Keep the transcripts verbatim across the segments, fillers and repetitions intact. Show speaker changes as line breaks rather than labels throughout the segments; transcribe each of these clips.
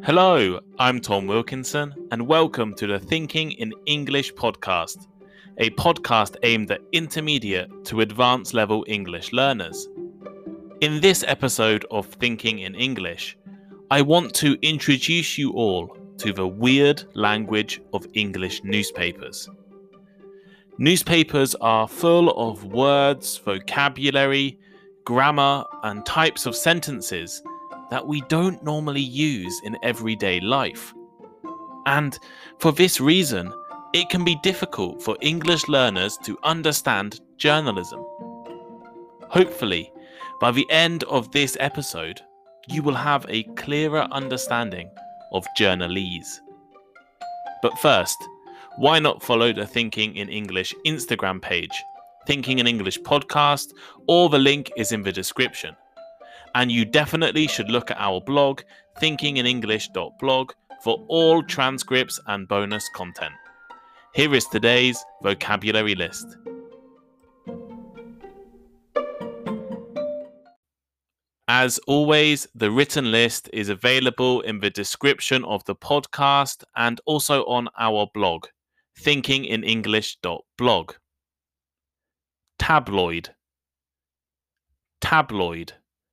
Hello, I'm Tom Wilkinson, and welcome to the Thinking in English podcast, a podcast aimed at intermediate to advanced level English learners. In this episode of Thinking in English, I want to introduce you all to the weird language of English newspapers. Newspapers are full of words, vocabulary, grammar, and types of sentences that we don't normally use in everyday life. And for this reason, it can be difficult for English learners to understand journalism. Hopefully, by the end of this episode, you will have a clearer understanding of journalese. But first, why not follow the Thinking in English Instagram page, Thinking in English podcast, or the link is in the description. And you definitely should look at our blog, thinking in english dot blog, for all transcripts and bonus content. Here is today's vocabulary list. As always, the written list is available in the description of the podcast and also on our blog, thinking in english dot blog. Tabloid. Tabloid.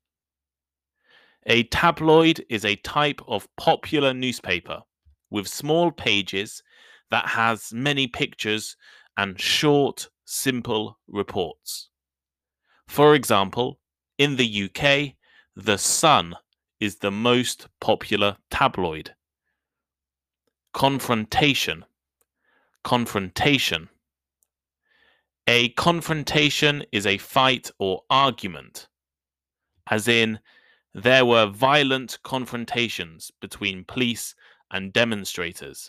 A tabloid is a type of popular newspaper with small pages that has many pictures and short, simple reports. For example, in the U K, The Sun is the most popular tabloid. Confrontation. Confrontation. A confrontation is a fight or argument, as in, there were violent confrontations between police and demonstrators.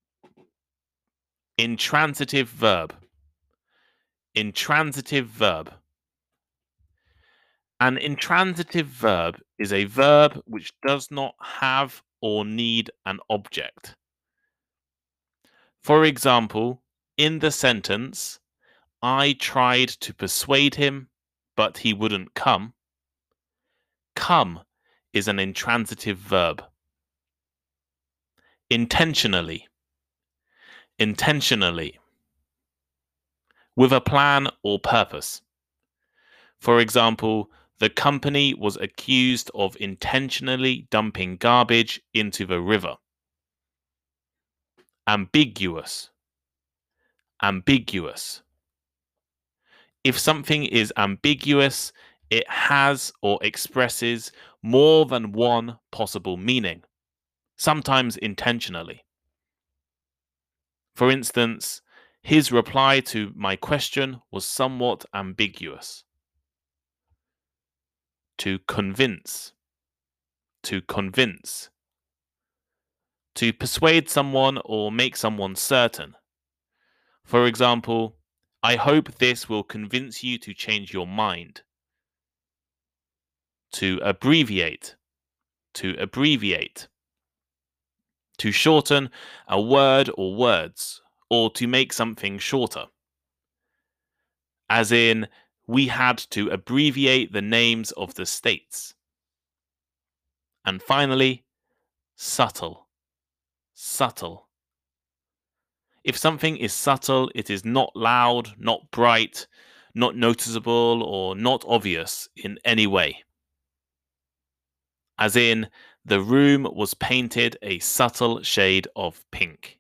Intransitive verb. Intransitive verb. An intransitive verb is a verb which does not have or need an object. For example, in the sentence, I tried to persuade him, but he wouldn't come. Come is an intransitive verb. Intentionally. Intentionally. With a plan or purpose. For example, the company was accused of intentionally dumping garbage into the river. Ambiguous. Ambiguous. If something is ambiguous, it has or expresses more than one possible meaning, sometimes intentionally. For instance, his reply to my question was somewhat ambiguous. To convince. To convince. To persuade someone or make someone certain. For example, I hope this will convince you to change your mind. To abbreviate. To abbreviate. To shorten a word or words, or to make something shorter. As in, we had to abbreviate the names of the states. And finally, subtle. Subtle. If something is subtle, it is not loud, not bright, not noticeable, or not obvious in any way. As in, the room was painted a subtle shade of pink.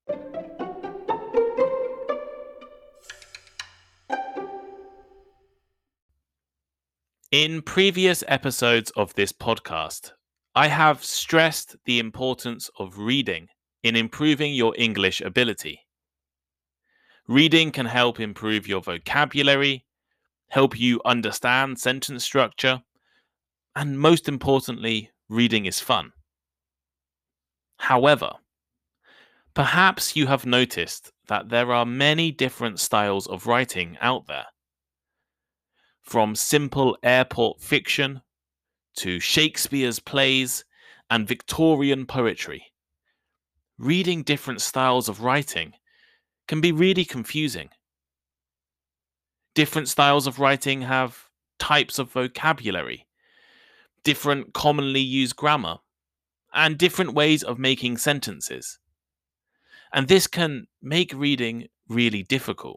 In previous episodes of this podcast, I have stressed the importance of reading in improving your English ability. Reading can help improve your vocabulary, help you understand sentence structure, and most importantly, reading is fun. However, perhaps you have noticed that there are many different styles of writing out there. From simple airport fiction to Shakespeare's plays and Victorian poetry. Reading different styles of writing can be really confusing. Different styles of writing have types of vocabulary, different commonly used grammar, and different ways of making sentences. And this can make reading really difficult.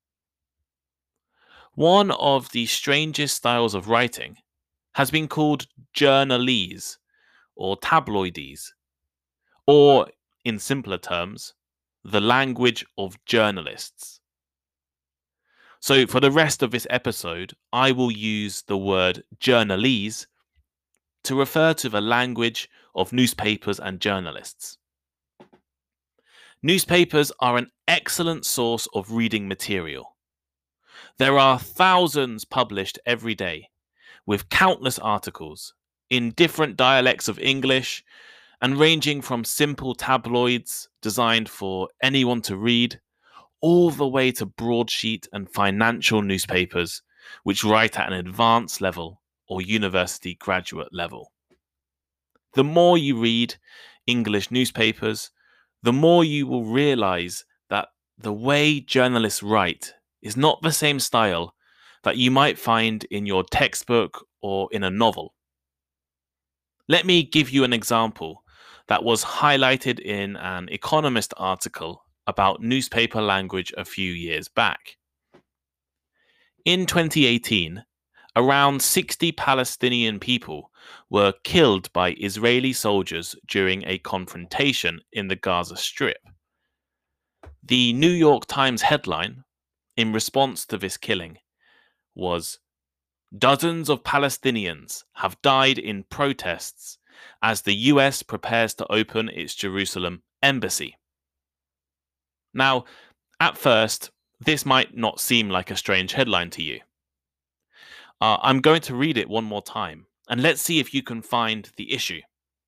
One of the strangest styles of writing has been called journalese or tabloidese, or in simpler terms, the language of journalists. So for the rest of this episode, I will use the word journalese to refer to the language of newspapers and journalists. Newspapers are an excellent source of reading material. There are thousands published every day, with countless articles in different dialects of English and ranging from simple tabloids designed for anyone to read, all the way to broadsheet and financial newspapers, which write at an advanced level or university graduate level. The more you read English newspapers, the more you will realize that the way journalists write is not the same style that you might find in your textbook or in a novel. Let me give you an example that was highlighted in an Economist article about newspaper language a few years back. In twenty eighteen, around sixty Palestinian people were killed by Israeli soldiers during a confrontation in the Gaza Strip. The New York Times headline, in response to this killing, was, "Dozens of Palestinians have died in protests as the U S prepares to open its Jerusalem embassy." Now, at first, this might not seem like a strange headline to you. Uh, I'm going to read it one more time, and let's see if you can find the issue.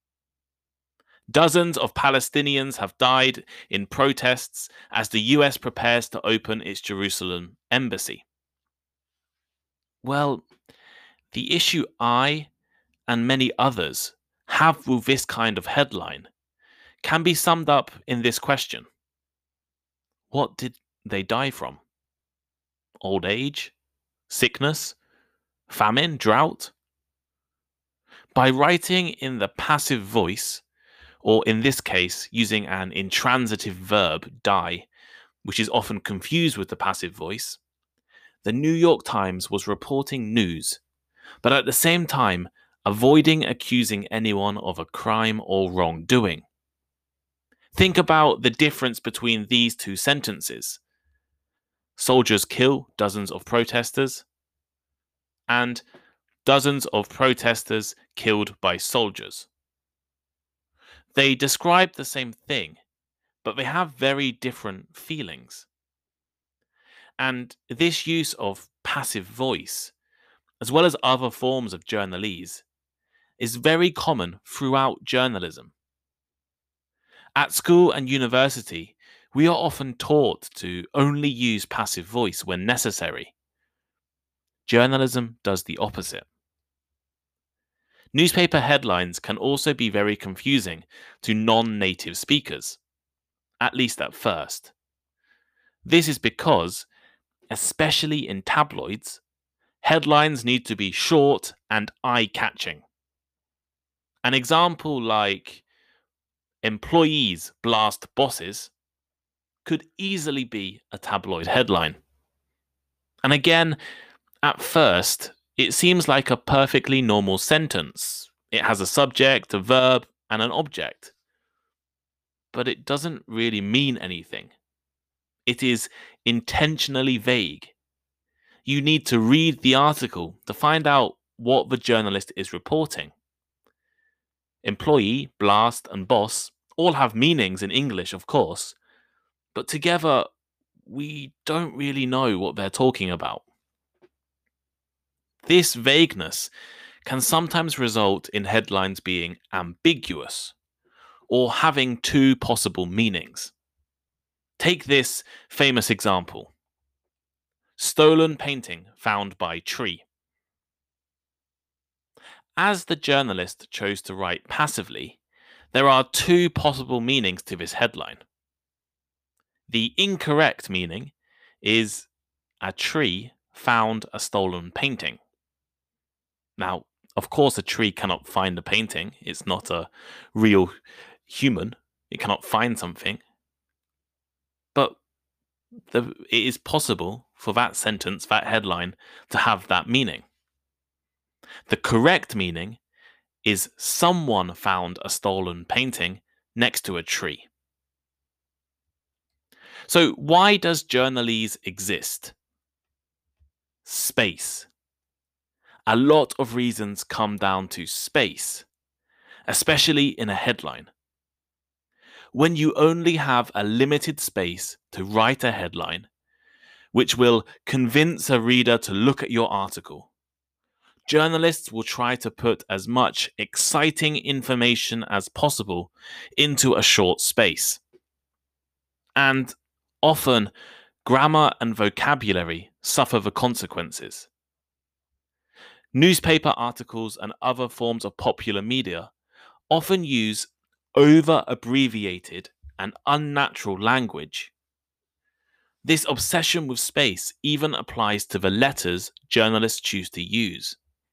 Dozens of Palestinians have died in protests as the U S prepares to open its Jerusalem embassy. Well, the issue I and many others have with this kind of headline can be summed up in this question. What did they die from? Old age? Sickness? Famine? Drought? By writing in the passive voice, or in this case, using an intransitive verb, die, which is often confused with the passive voice, the New York Times was reporting news, but at the same time, avoiding accusing anyone of a crime or wrongdoing. Think about the difference between these two sentences. Soldiers kill dozens of protesters, and dozens of protesters killed by soldiers. They describe the same thing, but they have very different feelings. And this use of passive voice, as well as other forms of journalese, is very common throughout journalism. At school and university, we are often taught to only use passive voice when necessary. Journalism does the opposite. Newspaper headlines can also be very confusing to non-native speakers, at least at first. This is because, especially in tabloids, headlines need to be short and eye-catching. An example like "Employees blast bosses" could easily be a tabloid headline. And again, at first, it seems like a perfectly normal sentence. It has a subject, a verb, and an object. But it doesn't really mean anything. It is intentionally vague. You need to read the article to find out what the journalist is reporting. Employee, blast, and boss all have meanings in English, of course, but together, we don't really know what they're talking about. This vagueness can sometimes result in headlines being ambiguous or having two possible meanings. Take this famous example: "Stolen painting found by tree." As the journalist chose to write passively, there are two possible meanings to this headline. The incorrect meaning is "a tree found a stolen painting." Now, Of course, a tree cannot find a painting. It's not a real human. It cannot find something. But the, it is possible for that sentence, that headline, to have that meaning. The correct meaning is someone found a stolen painting next to a tree. So why does journalese exist? Space. A lot of reasons come down to space, especially in a headline. When you only have a limited space to write a headline, which will convince a reader to look at your article, journalists will try to put as much exciting information as possible into a short space. And often, grammar and vocabulary suffer the consequences. Newspaper articles and other forms of popular media often use over-abbreviated and unnatural language. This obsession with space even applies to the letters journalists choose to use.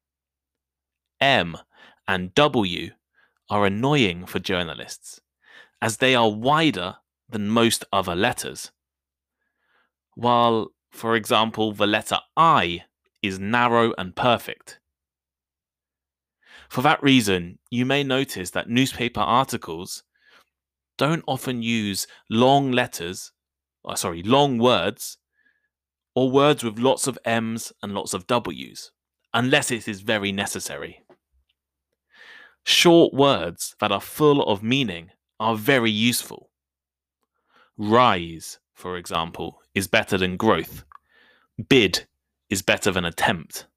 M and W are annoying for journalists, as they are wider than most other letters. While, for example, the letter I is narrow and perfect. For that reason, you may notice that newspaper articles don't often use long letters, or sorry, long words, or words with lots of M's and lots of W's, unless it is very necessary. Short words that are full of meaning are very useful. Rise, for example, is better than growth. Bid is better than attempt.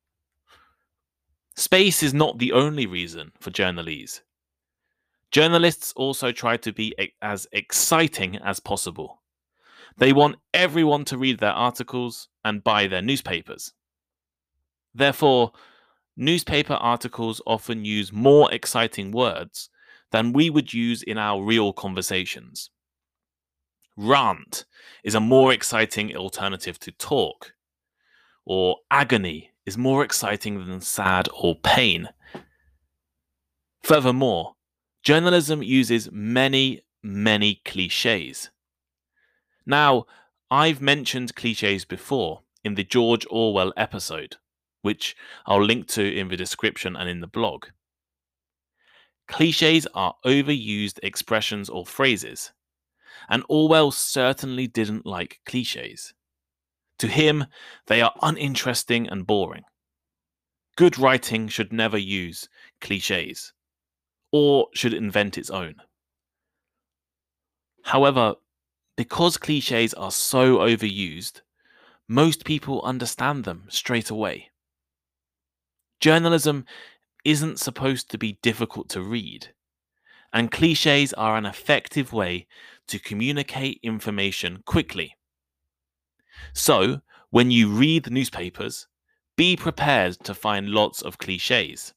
Space is not the only reason for journalese. Journalists also try to be as exciting as possible. They want everyone to read their articles and buy their newspapers. Therefore, newspaper articles often use more exciting words than we would use in our real conversations. Rant is a more exciting alternative to talk, or agony is more exciting than sad or pain. Furthermore, journalism uses many, many cliches. Now, I've mentioned cliches before in the George Orwell episode, which I'll link to in the description and in the blog. Cliches are overused expressions or phrases, and Orwell certainly didn't like cliches. To him, they are uninteresting and boring. Good writing should never use cliches, or should invent its own. However, because cliches are so overused, most people understand them straight away. Journalism isn't supposed to be difficult to read, and cliches are an effective way to communicate information quickly. So, when you read the newspapers, be prepared to find lots of cliches.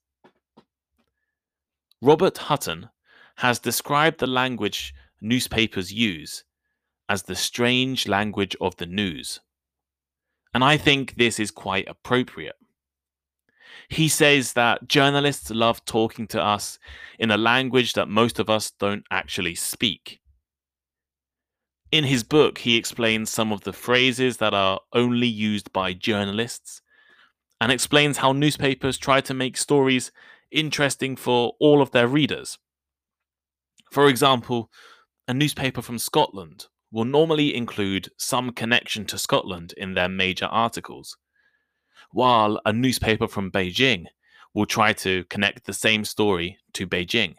Robert Hutton has described the language newspapers use as the strange language of the news. And I think this is quite appropriate. He says that journalists love talking to us in a language that most of us don't actually speak. In his book, he explains some of the phrases that are only used by journalists and explains how newspapers try to make stories interesting for all of their readers. For example, a newspaper from Scotland will normally include some connection to Scotland in their major articles, while a newspaper from Beijing will try to connect the same story to Beijing.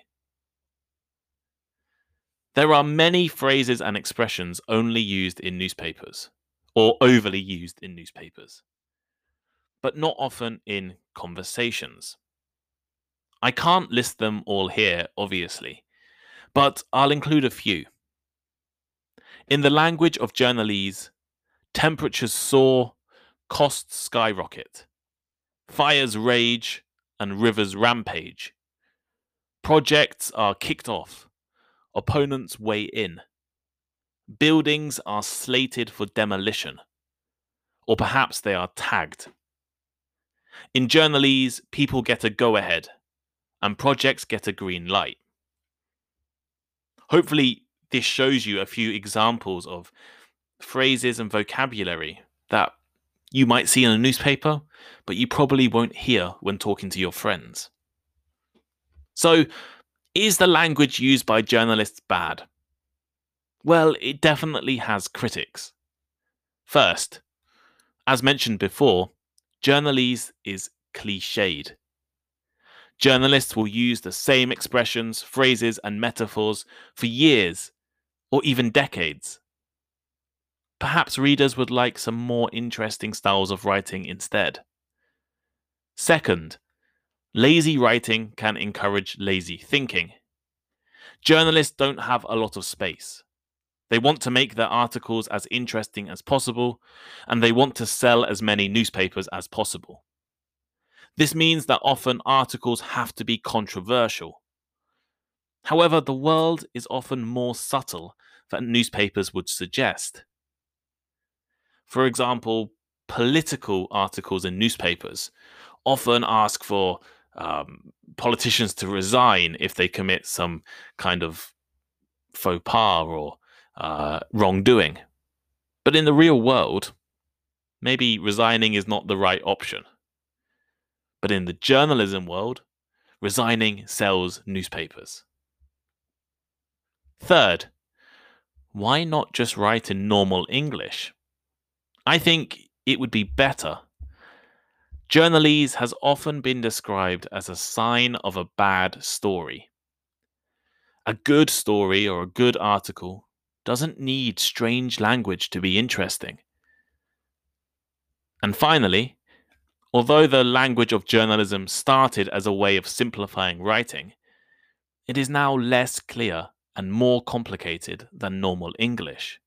There are many phrases and expressions only used in newspapers, or overly used in newspapers, but not often in conversations. I can't list them all here, obviously, but I'll include a few. In the language of journalese, temperatures soar, costs skyrocket, fires rage, and rivers rampage. Projects are kicked off, opponents weigh in. Buildings are slated for demolition, or perhaps they are tagged. In journalese, people get a go-ahead, and projects get a green light. Hopefully, this shows you a few examples of phrases and vocabulary that you might see in a newspaper, but you probably won't hear when talking to your friends. So, is the language used by journalists bad? Well, it definitely has critics. First, as mentioned before, journalese is cliched. Journalists will use the same expressions, phrases, and metaphors for years or even decades. Perhaps readers would like some more interesting styles of writing instead. Second, lazy writing can encourage lazy thinking. Journalists don't have a lot of space. They want to make their articles as interesting as possible, and they want to sell as many newspapers as possible. This means that often articles have to be controversial. However, the world is often more subtle than newspapers would suggest. For example, political articles in newspapers often ask for um, politicians to resign if they commit some kind of faux pas or uh, wrongdoing. But in the real world, maybe resigning is not the right option. But in the journalism world, resigning sells newspapers. Third, why not just write in normal English? I think it would be better. Journalese has often been described as a sign of a bad story. A good story or a good article doesn't need strange language to be interesting. And finally, although the language of journalism started as a way of simplifying writing, it is now less clear and more complicated than normal English.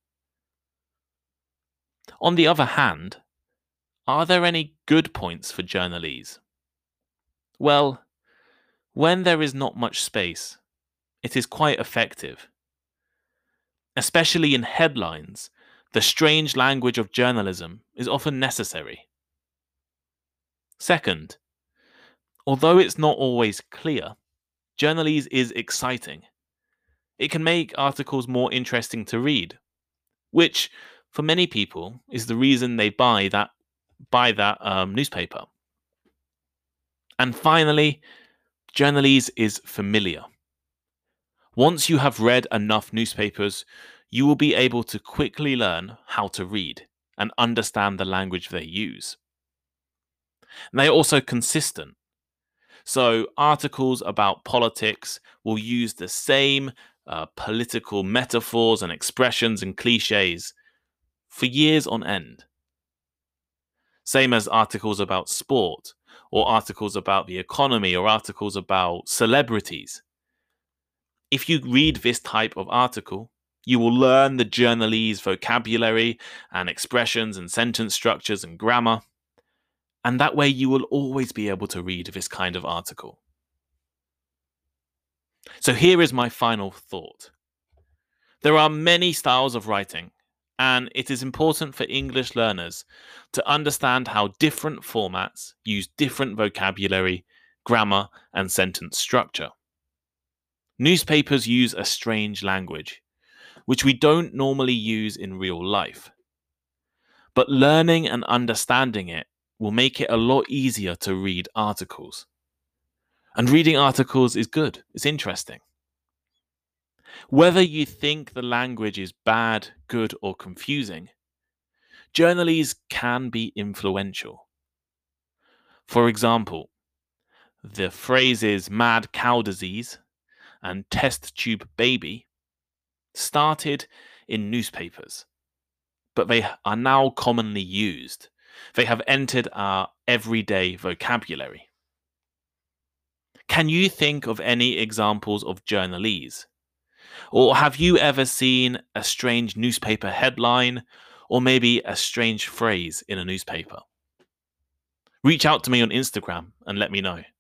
On the other hand, are there any good points for journalese? Well, when there is not much space, it is quite effective. Especially in headlines, the strange language of journalism is often necessary. Second, although it's not always clear, journalese is exciting. It can make articles more interesting to read, which, for many people, is the reason they buy that buy that um, newspaper. And finally, journalese is familiar. Once you have read enough newspapers, you will be able to quickly learn how to read and understand the language they use. And they are also consistent. So articles about politics will use the same uh, political metaphors and expressions and cliches for years on end. Same as articles about sport, or articles about the economy, or articles about celebrities. If you read this type of article, you will learn the journalese vocabulary and expressions and sentence structures and grammar. And that way you will always be able to read this kind of article. So here is my final thought. There are many styles of writing, and it is important for English learners to understand how different formats use different vocabulary, grammar, and sentence structure. Newspapers use a strange language, which we don't normally use in real life. But learning and understanding it will make it a lot easier to read articles. And reading articles is good, it's interesting. Whether you think the language is bad, good, or confusing, journalese can be influential. For example, the phrases mad cow disease and test tube baby started in newspapers, but they are now commonly used. They have entered our everyday vocabulary. Can you think of any examples of journalese? Or have you ever seen a strange newspaper headline, or maybe a strange phrase in a newspaper? Reach out to me on Instagram and let me know.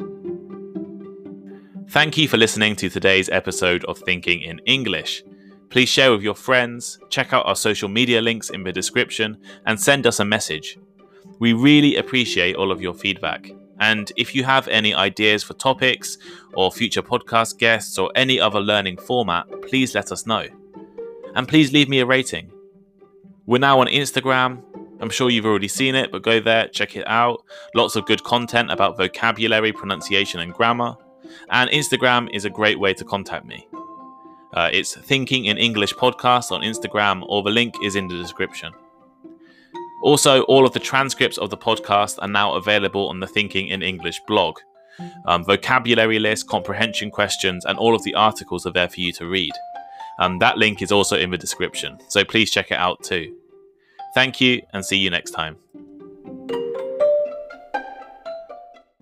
Thank you for listening to today's episode of Thinking in English. Please share with your friends, check out our social media links in the description, and send us a message. We really appreciate all of your feedback. And if you have any ideas for topics or future podcast guests or any other learning format, please let us know. And please leave me a rating. We're now on Instagram. I'm sure you've already seen it, but go there, check it out. Lots of good content about vocabulary, pronunciation, and grammar. And Instagram is a great way to contact me. Uh, it's Thinking in English Podcast on Instagram, or the link is in the description. Also, all of the transcripts of the podcast are now available on the Thinking in English blog. Um, vocabulary list, comprehension questions, and all of the articles are there for you to read. Um, that link is also in the description, so please check it out too. Thank you, and see you next time.